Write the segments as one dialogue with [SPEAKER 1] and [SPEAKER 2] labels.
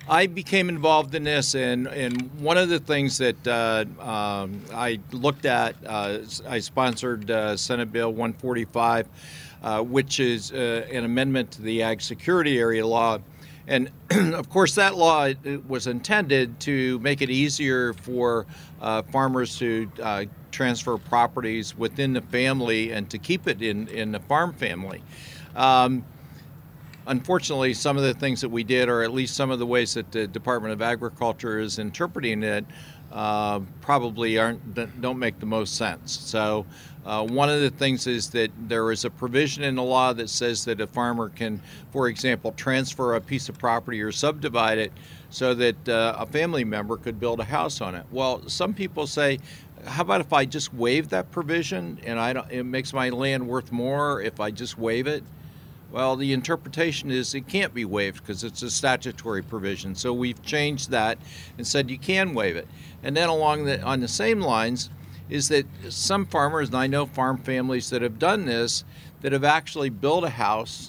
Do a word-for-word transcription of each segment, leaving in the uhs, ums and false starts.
[SPEAKER 1] I became involved in this, and, and one of the things that uh, um, I looked at, uh, I sponsored uh, Senate Bill one forty-five, uh, which is uh, an amendment to the Ag Security Area Law. And of course, that law was intended to make it easier for uh, farmers to uh, transfer properties within the family and to keep it in, in the farm family. Um, Unfortunately, some of the things that we did, or at least some of the ways that the Department of Agriculture is interpreting it, uh, probably aren't don't make the most sense. So uh, one of the things is that there is a provision in the law that says that a farmer can, for example, transfer a piece of property or subdivide it so that uh, a family member could build a house on it. Well, some people say, how about if I just waive that provision and I don't, it makes my land worth more if I just waive it? Well, the interpretation is it can't be waived because it's a statutory provision. So we've changed that and said you can waive it. And then along the, on the same lines is that some farmers, and I know farm families that have done this, that have actually built a house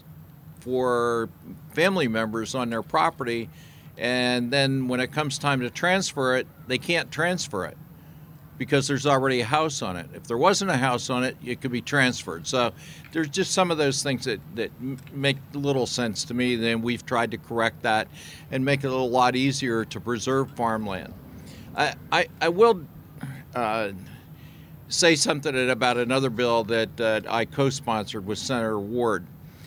[SPEAKER 1] for family members on their property, and then when it comes time to transfer it, they can't transfer it because there's already a house on it. If there wasn't a house on it, it could be transferred. So there's just some of those things that, that make little sense to me. Then we've tried to correct that and make it a lot easier to preserve farmland. I, I, I will uh, say something about another bill that uh, I co-sponsored with Senator Ward.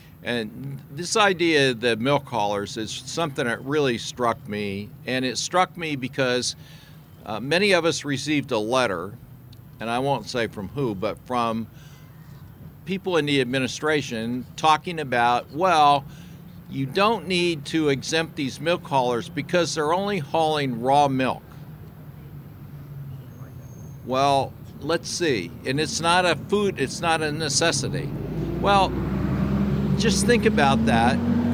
[SPEAKER 1] And this idea of the milk haulers is something that really struck me. And it struck me because Uh, many of us received a letter, and I won't say from who, but from people in the administration talking about, well, you don't need to exempt these milk haulers because they're only hauling raw milk. Well, let's see. And it's not a food, it's not a necessity. Well, just think about that.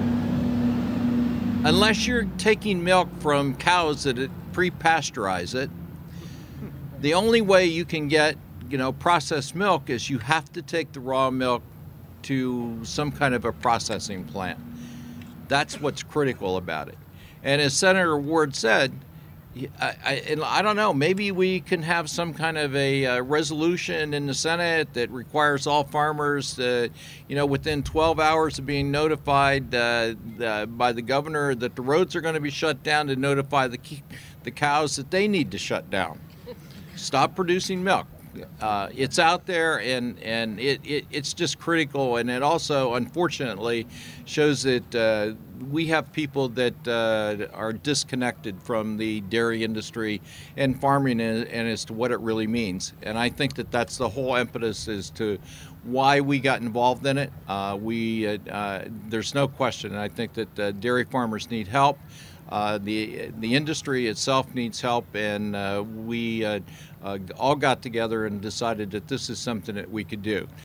[SPEAKER 1] Unless you're taking milk from cows that pre-pasteurize it, the only way you can get, you know, processed milk is you have to take the raw milk to some kind of a processing plant. That's what's critical about it. And as Senator Ward said, I, I, and I don't know, maybe we can have some kind of a uh, resolution in the Senate that requires all farmers to, you know, within twelve hours of being notified uh, uh, by the governor that the roads are going to be shut down, to notify the, the cows that they need to shut down. Stop producing milk. Uh, it's out there, and, and it, it, it's just critical, and it also, unfortunately, shows that uh, we have people that uh, are disconnected from the dairy industry and farming, and, and as to what it really means. And I think that that's the whole impetus as to why we got involved in it. Uh, we, uh, uh, there's no question, and I think that uh, dairy farmers need help. Uh, the the industry itself needs help, and uh, we uh, uh, all got together and decided that this is something that we could do.